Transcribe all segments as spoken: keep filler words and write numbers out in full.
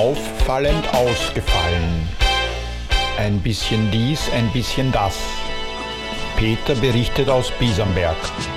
auffallend ausgefallen. Ein bisschen dies, ein bisschen das. Peter berichtet aus Biesenberg.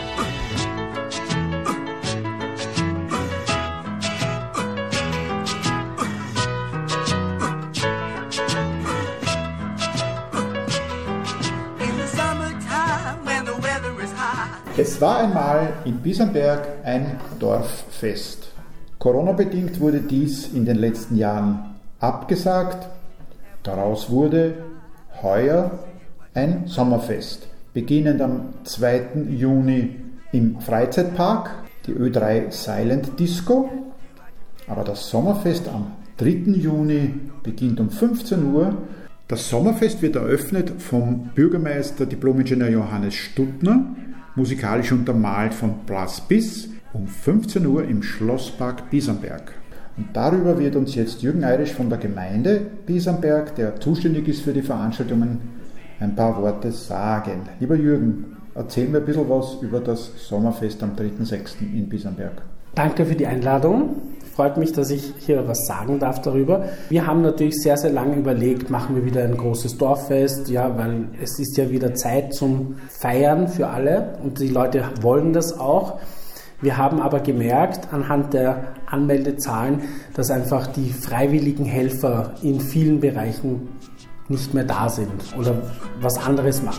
Es war einmal in Biesenberg ein Dorffest. Corona-bedingt wurde dies in den letzten Jahren abgesagt. Daraus wurde heuer ein Sommerfest, beginnend am zweiten Juni im Freizeitpark, die Ö drei Silent Disco. Aber das Sommerfest am dritten Juni beginnt um fünfzehn Uhr. Das Sommerfest wird eröffnet vom Bürgermeister Diplom-Ingenieur Johannes Stuttner, musikalisch untermalt von Blas Biss, um fünfzehn Uhr im Schlosspark Biesenberg. Und darüber wird uns jetzt Jürgen Eirisch von der Gemeinde Biesenberg, der zuständig ist für die Veranstaltungen, ein paar Worte sagen. Lieber Jürgen, erzähl mir ein bisschen was über das Sommerfest am dritten sechsten in Biesenberg. Danke für die Einladung. Freut mich, dass ich hier was sagen darf darüber. Wir haben natürlich sehr, sehr lange überlegt, machen wir wieder ein großes Dorffest, ja, weil es ist ja wieder Zeit zum Feiern für alle und die Leute wollen das auch. Wir haben aber gemerkt, anhand der Anmeldezahlen, dass einfach die freiwilligen Helfer in vielen Bereichen nicht mehr da sind oder was anderes machen.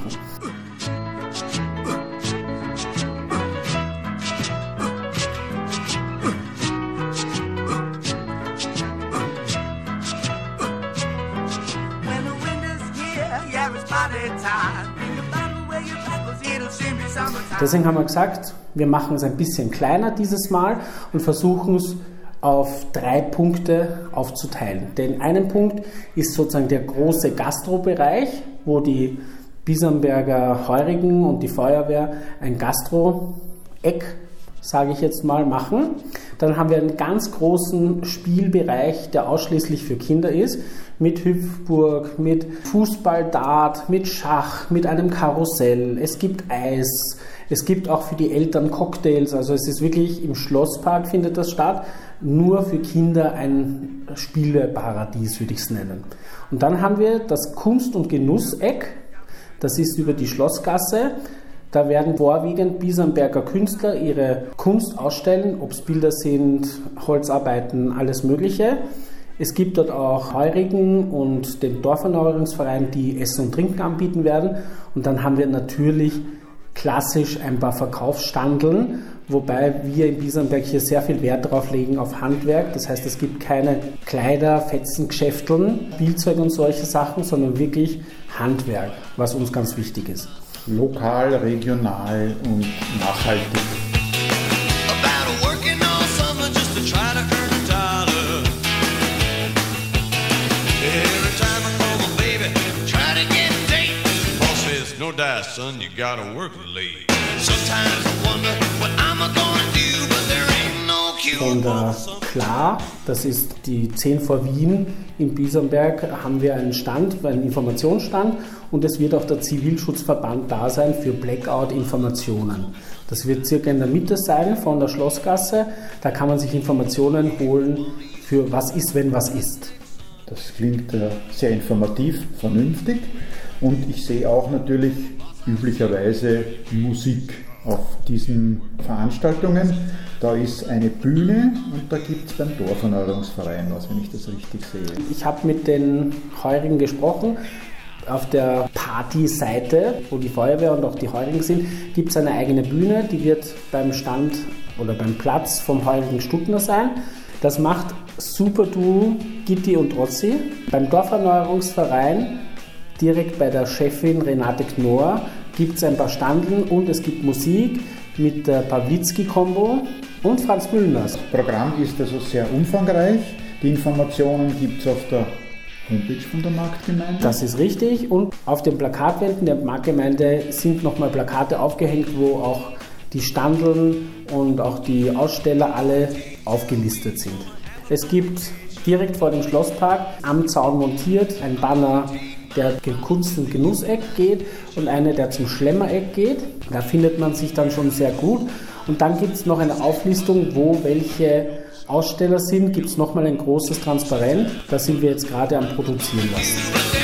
Deswegen haben wir gesagt, wir machen es ein bisschen kleiner dieses Mal und versuchen es auf drei Punkte aufzuteilen. Den einen Punkt ist sozusagen der große Gastrobereich, wo die Biesenberger Heurigen und die Feuerwehr ein Gastro-Eck, sage ich jetzt mal, machen. Dann haben wir einen ganz großen Spielbereich, der ausschließlich für Kinder ist, mit Hüpfburg, mit Fußballdart, mit Schach, mit einem Karussell. Es gibt Eis, es gibt auch für die Eltern Cocktails. Also es ist wirklich im Schlosspark findet das statt. Nur für Kinder ein Spieleparadies, würde ich es nennen. Und dann haben wir das Kunst- und Genusseck. Das ist über die Schlossgasse. Da werden vorwiegend Biesenberger Künstler ihre Kunst ausstellen, ob es Bilder sind, Holzarbeiten, alles Mögliche. Es gibt dort auch Heurigen und den Dorferneuerungsverein, die Essen und Trinken anbieten werden. Und dann haben wir natürlich klassisch ein paar Verkaufsstandeln, wobei wir in Biesenberg hier sehr viel Wert darauf legen auf Handwerk. Das heißt, es gibt keine Kleider, Fetzengeschäfteln, Spielzeug und solche Sachen, sondern wirklich Handwerk, was uns ganz wichtig ist. Lokal, regional und nachhaltig. No die, son, you gotta work late. Sometimes I wonder what I'm gonna do, but there ain't no cure. Von der Klar, das ist die zehn vor Wien in Biesenberg, haben wir einen Stand, einen Informationsstand und es wird auch der Zivilschutzverband da sein für Blackout-Informationen. Das wird circa in der Mitte sein von der Schlossgasse. Da kann man sich Informationen holen für was ist, wenn was ist. Das klingt äh, sehr informativ, vernünftig. Und ich sehe auch natürlich üblicherweise Musik auf diesen Veranstaltungen. Da ist eine Bühne und da gibt es beim Dorferneuerungsverein was, wenn ich das richtig sehe. Ich habe mit den Heurigen gesprochen. Auf der Partyseite, wo die Feuerwehr und auch die Heurigen sind, gibt es eine eigene Bühne. Die wird beim Stand oder beim Platz vom Heurigen Stuttner sein. Das macht Super Duo Gitti und Otzi. Beim Dorferneuerungsverein direkt bei der Chefin Renate Knorr gibt es ein paar Standeln und es gibt Musik mit der Pawlitzki-Kombo und Franz Müllners. Das Programm ist also sehr umfangreich. Die Informationen gibt es auf der Homepage von der Marktgemeinde. Das ist richtig und auf den Plakatwänden der Marktgemeinde sind nochmal Plakate aufgehängt, wo auch die Standeln und auch die Aussteller alle aufgelistet sind. Es gibt direkt vor dem Schlosspark am Zaun montiert ein Banner, der Kunst- und Genusseck geht und eine, der zum Schlemmereck geht. Da findet man sich dann schon sehr gut. Und dann gibt es noch eine Auflistung, wo welche Aussteller sind, gibt es nochmal ein großes Transparent. Das sind wir jetzt gerade am Produzieren lassen.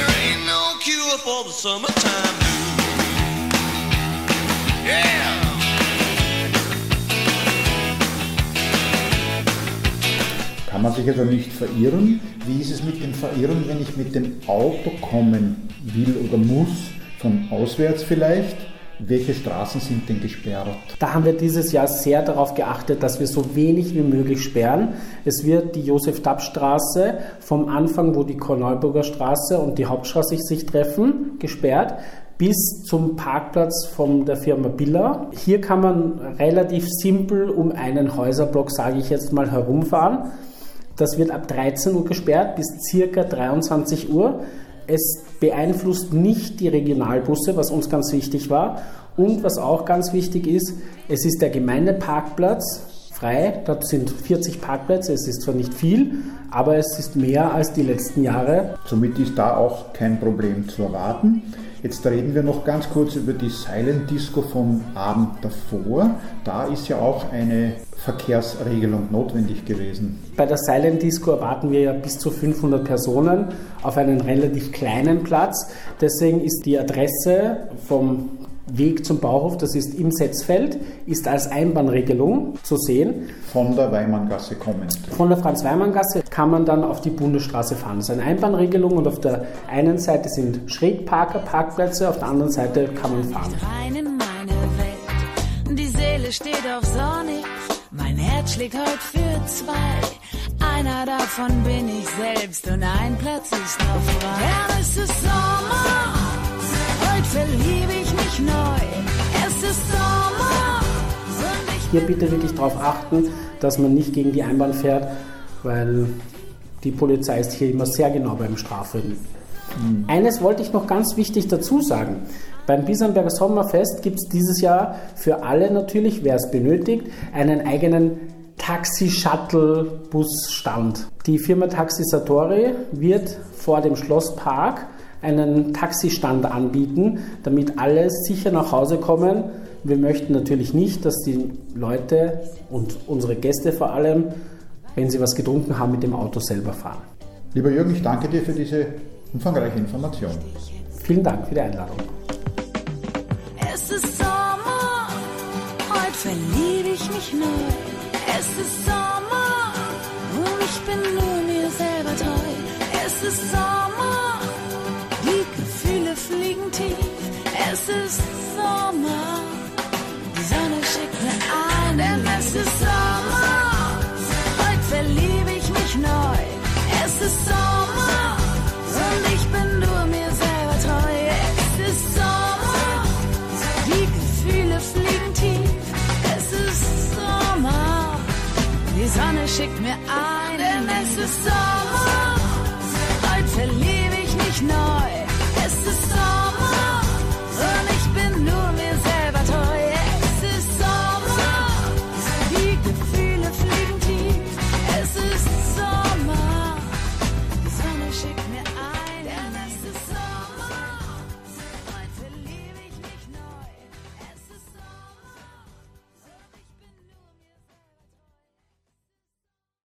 Kann man sich also nicht verirren? Wie ist es mit dem Verirren, wenn ich mit dem Auto kommen will oder muss, von auswärts vielleicht? Welche Straßen sind denn gesperrt? Da haben wir dieses Jahr sehr darauf geachtet, dass wir so wenig wie möglich sperren. Es wird die Josef-Tapp-Straße vom Anfang, wo die Korneuburger Straße und die Hauptstraße sich treffen, gesperrt, bis zum Parkplatz von der Firma Biller. Hier kann man relativ simpel um einen Häuserblock, sage ich jetzt mal, herumfahren. Das wird ab dreizehn Uhr gesperrt bis ca. dreiundzwanzig Uhr. Es beeinflusst nicht die Regionalbusse, was uns ganz wichtig war. Und was auch ganz wichtig ist, es ist der Gemeindeparkplatz frei. Dort sind vierzig Parkplätze. Es ist zwar nicht viel, aber es ist mehr als die letzten Jahre. Somit ist da auch kein Problem zu erwarten. Jetzt reden wir noch ganz kurz über die Silent Disco vom Abend davor. Da ist ja auch eine Verkehrsregelung notwendig gewesen. Bei der Silent Disco erwarten wir ja bis zu fünfhundert Personen auf einen relativ kleinen Platz. Deswegen ist die Adresse vom Weg zum Bauhof, das ist im Setzfeld, ist als Einbahnregelung zu sehen. Von der Weimanngasse kommend. Von der Franz-Weimann-Gasse kann man dann auf die Bundesstraße fahren. Das ist eine Einbahnregelung und auf der einen Seite sind Schrägparker, Parkplätze, auf der anderen Seite kann man fahren. Rein in meine Welt, die Seele steht auf sonnig, mein Herz schlägt heute für zwei. Einer davon bin ich selbst und ein Platz ist noch frei. Ja, es ist Sommer, heute verliebe ich mich neu. Es ist Sommer. Hier bitte wirklich darauf achten, dass man nicht gegen die Einbahn fährt, weil die Polizei ist hier immer sehr genau beim Strafregeln. Mhm. Eines wollte ich noch ganz wichtig dazu sagen. Beim Bisamberger Sommerfest gibt es dieses Jahr für alle natürlich, wer es benötigt, einen eigenen Taxi-Shuttle-Busstand. Die Firma Taxi Satori wird vor dem Schlosspark einen Taxistand anbieten, damit alle sicher nach Hause kommen. Wir möchten natürlich nicht, dass die Leute und unsere Gäste vor allem, wenn sie was getrunken haben, mit dem Auto selber fahren. Lieber Jürgen, ich danke dir für diese umfangreiche Information. Vielen Dank für die Einladung. Es ist Sommer, heute verliebe ich mich neu. Es ist Sommer und ich bin nur mir selber treu. Es ist Sommer, die Gefühle fliegen tief. Es ist Sommer, die Sonne schickt mir ein, denn es ist Sommer. Heute verliebe ich mich neu. Es ist Sommer und ich bin nur mir selber treu. Es ist Sommer, die Gefühle fliegen tief. Es ist Sommer, die Sonne schickt mir ein, denn es ist Sommer. Heute verliebe ich mich neu.